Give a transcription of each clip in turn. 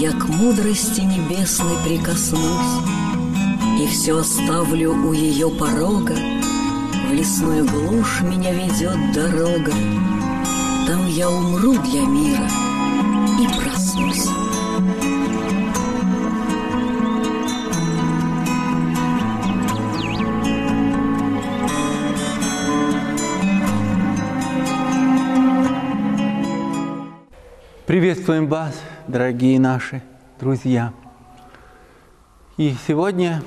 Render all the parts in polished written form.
я к мудрости небесной прикоснусь и все оставлю у ее порога. В лесную глушь меня ведет дорога, там я умру для мира и проснусь. Приветствуем вас, дорогие наши друзья. И сегодня,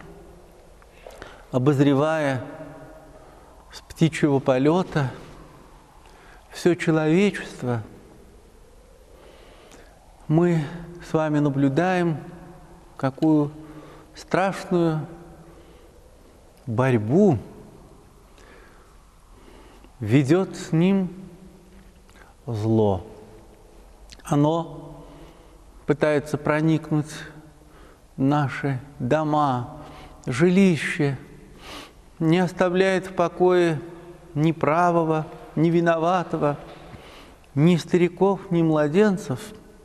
обозревая с птичьего полета все человечество, мы с вами наблюдаем, какую страшную борьбу ведет с ним зло. Оно пытается проникнуть в наши дома, жилища, не оставляет в покое ни правого, ни виноватого, ни стариков, ни младенцев,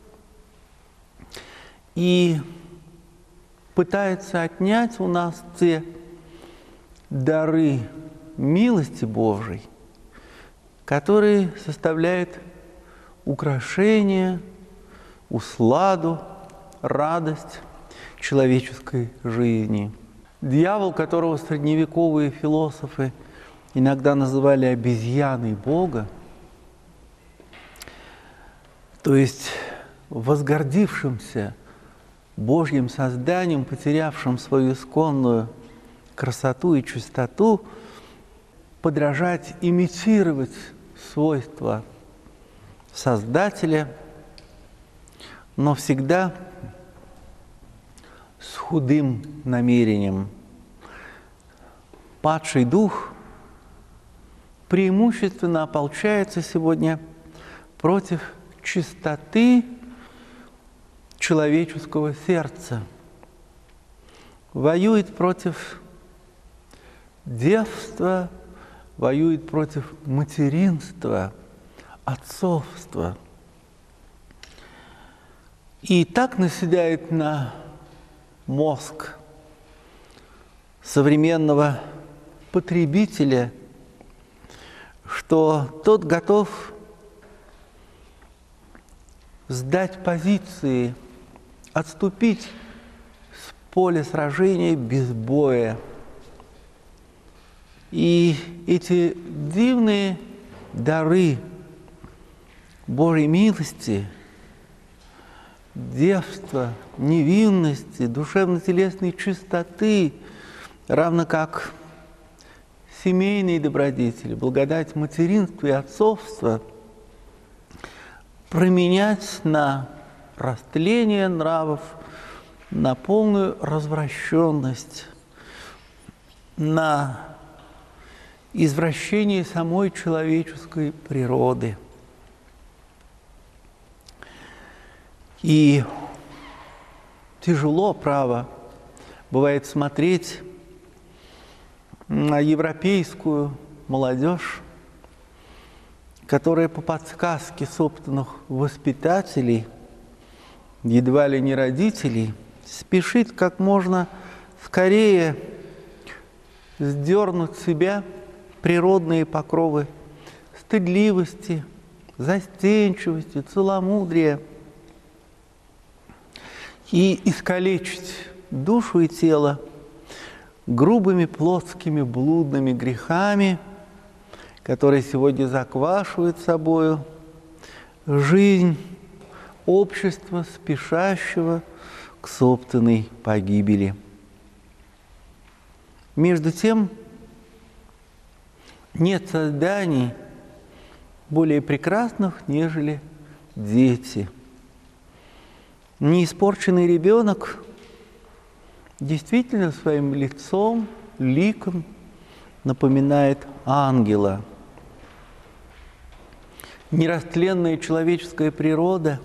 и пытается отнять у нас те дары милости Божией, которые составляют украшение, усладу, радость человеческой жизни. Дьявол, которого средневековые философы иногда называли обезьяной Бога, то есть возгордившимся Божьим созданием, потерявшим свою исконную красоту и чистоту, подражать, имитировать свойства Создателя, но всегда с худым намерением. Падший дух преимущественно ополчается сегодня против чистоты человеческого сердца, воюет против девства, воюет против материнства, отцовства. И так наседает на мозг современного потребителя, что тот готов сдать позиции, отступить с поля сражения без боя. И эти дивные дары Божьей милости, девства, невинности, душевно-телесной чистоты, равно как семейные добродетели, благодать материнства и отцовства, променять на растление нравов, на полную развращенность, на извращение самой человеческой природы. И тяжело, право, бывает смотреть на европейскую молодежь, которая по подсказке собственных воспитателей, едва ли не родителей, спешит как можно скорее сдернуть с себя природные покровы стыдливости, застенчивости, целомудрия и искалечить душу и тело грубыми, плотскими, блудными грехами, которые сегодня заквашивают собою жизнь общества, спешащего к собственной погибели. Между тем, нет созданий более прекрасных, нежели дети. Неиспорченный ребенок действительно своим лицом, ликом напоминает ангела. Нерастленная человеческая природа,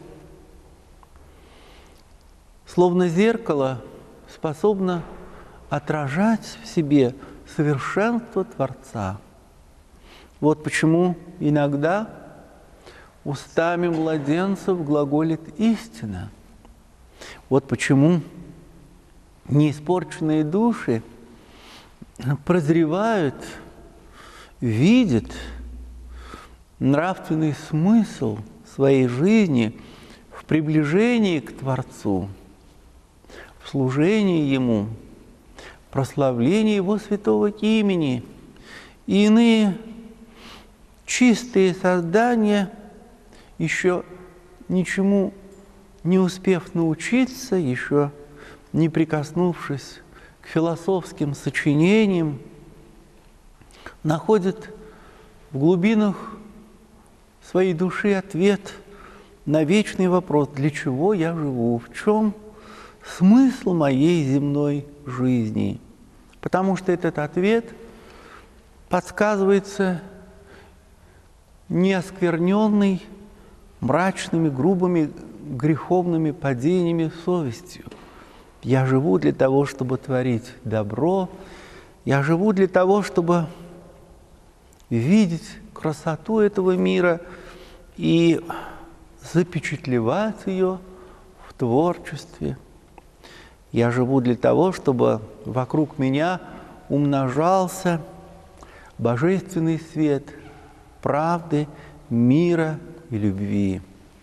словно зеркало, способна отражать в себе совершенство Творца. Вот почему иногда устами младенцев глаголит истина. Вот почему неиспорченные души прозревают, видят нравственный смысл своей жизни в приближении к Творцу, в служении Ему, прославлении Его святого имени. И иные чистые создания, еще ничему не успев научиться, еще не прикоснувшись к философским сочинениям, находят в глубинах своей души ответ на вечный вопрос: для чего я живу, в чем смысл моей земной жизни? Потому что этот ответ подсказывается неоскверненной, мрачными, грубыми, греховными падениями совестью. Я живу для того, чтобы творить добро, я живу для того, чтобы видеть красоту этого мира и запечатлевать ее в творчестве. Я живу для того, чтобы вокруг меня умножался божественный свет правды, мира и любви.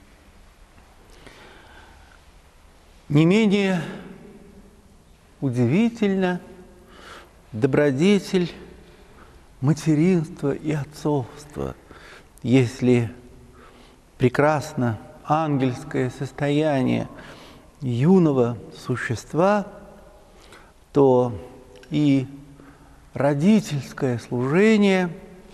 Не менее удивительно добродетель материнства и отцовства. Если прекрасно ангельское состояние юного существа, то и родительское служение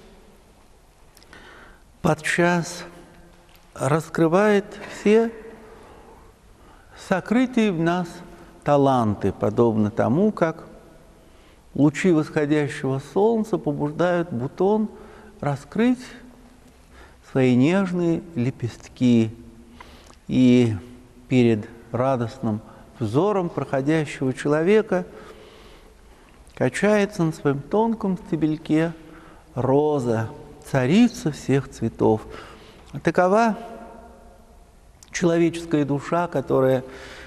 подчас раскрывает все сокрытые в нас таланты, подобно тому, как лучи восходящего солнца побуждают бутон раскрыть свои нежные лепестки. И перед радостным взором проходящего человека качается на своем тонком стебельке роза, царица всех цветов. Такова человеческая душа, которая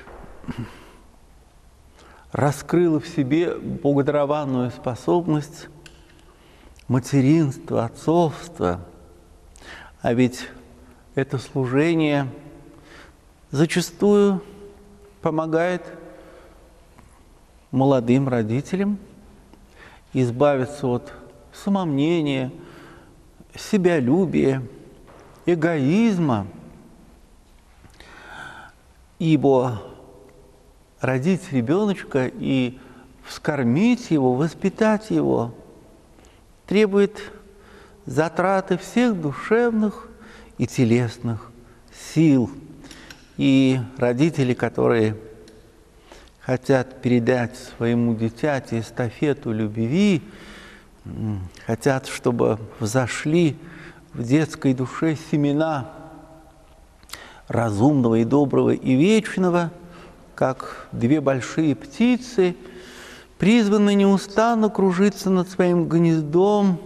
раскрыла в себе богодарованную способность материнства, отцовства. А ведь это служение зачастую помогает молодым родителям избавиться от самомнения, себялюбия, эгоизма, ибо родить ребеночка и вскормить его, воспитать его требует затраты всех душевных и телесных сил. И родители, которые хотят передать своему дитяти эстафету любви, хотят, чтобы взошли в детской душе семена разумного и доброго и вечного, как две большие птицы, призваны неустанно кружиться над своим гнездом.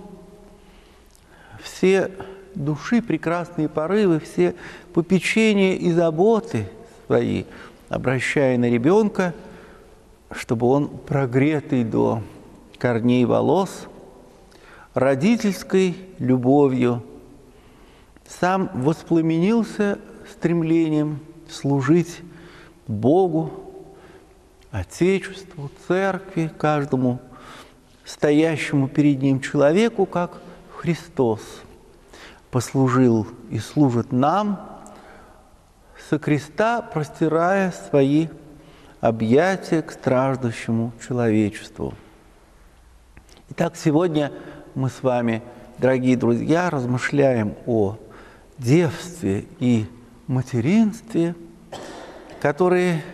Все души, прекрасные порывы, все попечения и заботы свои обращая на ребенка, чтобы он, прогретый до корней волос, родительской любовью, сам воспламенился стремлением служить Богу, Отечеству, Церкви, каждому стоящему перед ним человеку, как Христос послужил и служит нам, со креста простирая свои объятия к страждущему человечеству. Итак, сегодня мы с вами, дорогие друзья, размышляем о девстве и материнстве, которые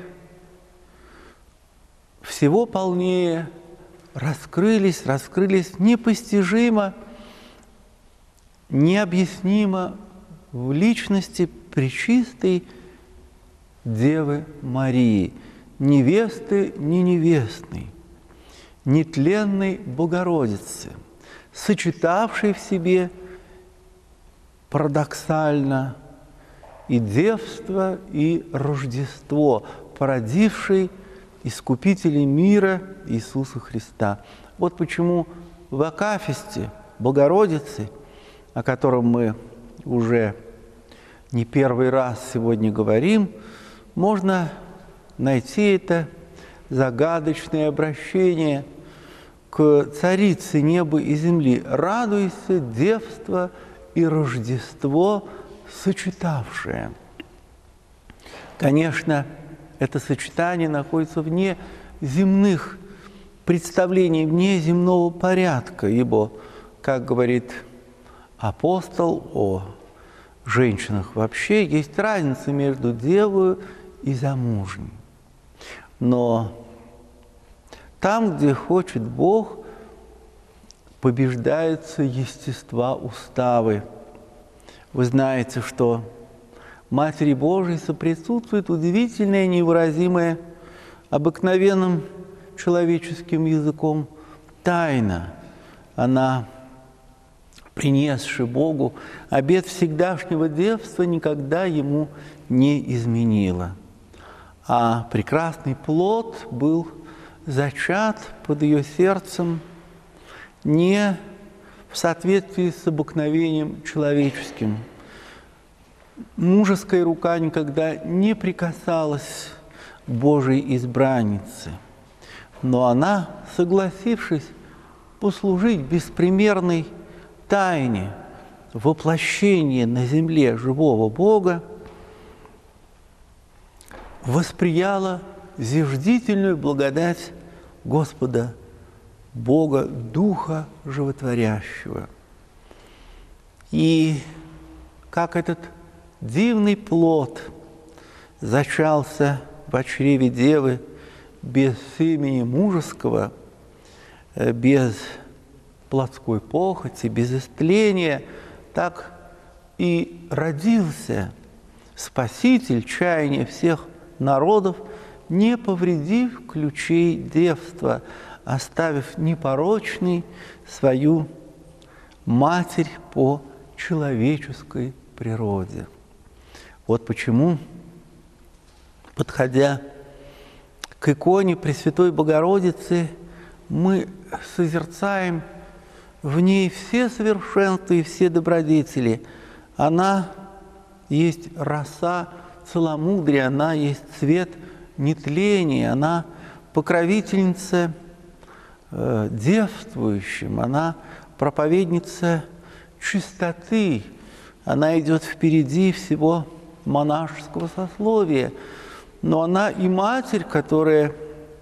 всего полнее раскрылись непостижимо, необъяснимо в личности пречистой Девы Марии, невесты не невестной, нетленной Богородицы, сочетавшей в себе парадоксально и девство, и Рождество, породившей Искупителя мира Иисуса Христа. Вот почему в акафисте Богородицы, о котором мы уже не первый раз сегодня говорим, можно найти это загадочное обращение к Царице неба и земли. «Радуйся, девство и Рождество сочетавшее». Конечно, это сочетание находится вне земных представлений, вне земного порядка, ибо, как говорит апостол о женщинах вообще, есть разница между девою и замужней. Но там, где хочет Бог, побеждаются естества уставы. Вы знаете, что Матери Божией соприсутствует удивительное, невыразимое обыкновенным человеческим языком тайна. Она, принесши Богу обет всегдашнего девства, никогда ему не изменила. А прекрасный плод был зачат под ее сердцем не в соответствии с обыкновением человеческим. Мужеская рука никогда не прикасалась к Божьей избраннице, но она, согласившись послужить беспримерной тайне воплощения на земле живого Бога, восприяла зиждительную благодать Господа Бога, Духа Животворящего. И как этот дивный плод зачался в чреве Девы без семени мужеского, без плотской похоти, без истления, так и родился Спаситель, чаяние всех народов, не повредив ключей девства, оставив непорочной свою матерь по человеческой природе. Вот почему, подходя к иконе Пресвятой Богородицы, мы созерцаем в ней все совершенства и все добродетели. Она есть роса целомудрия, она есть цвет нетления, она покровительница девствующим, она проповедница чистоты, она идет впереди всего монашеского сословия, но она и матерь, которая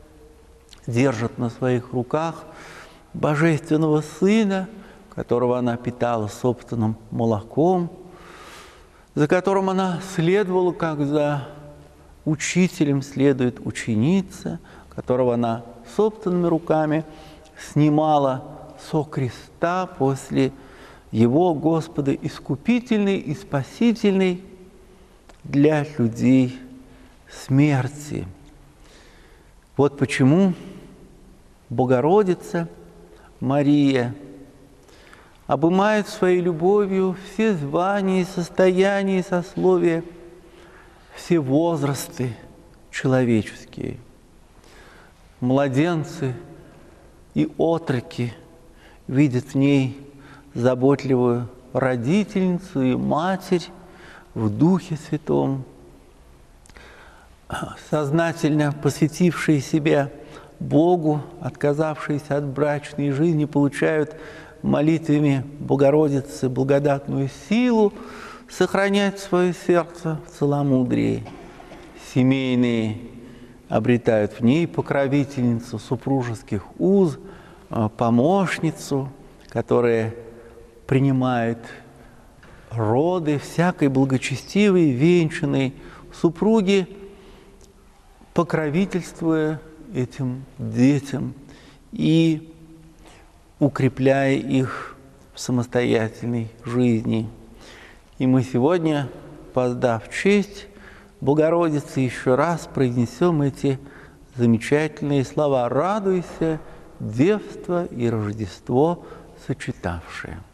держит на своих руках Божественного Сына, которого она питала собственным молоком, за которым она следовала, как за учителем следует ученица, которого она собственными руками снимала со креста после его, Господа, искупительной и спасительной для людей смерти. Вот почему Богородица Мария обымает своей любовью все звания, состояния, сословия, все возрасты человеческие. Младенцы и отроки видят в ней заботливую родительницу и матерь в Духе Святом, сознательно посвятившие себя Богу, отказавшиеся от брачной жизни, получают молитвами Богородицы благодатную силу сохранять свое сердце в целомудрии. Семейные обретают в ней покровительницу супружеских уз, помощницу, которая принимает роды всякой благочестивой, венчанной супруги, покровительствуя этим детям и укрепляя их в самостоятельной жизни. И мы сегодня, воздав честь Богородице, еще раз произнесем эти замечательные слова: «Радуйся, девство и Рождество сочетавшее».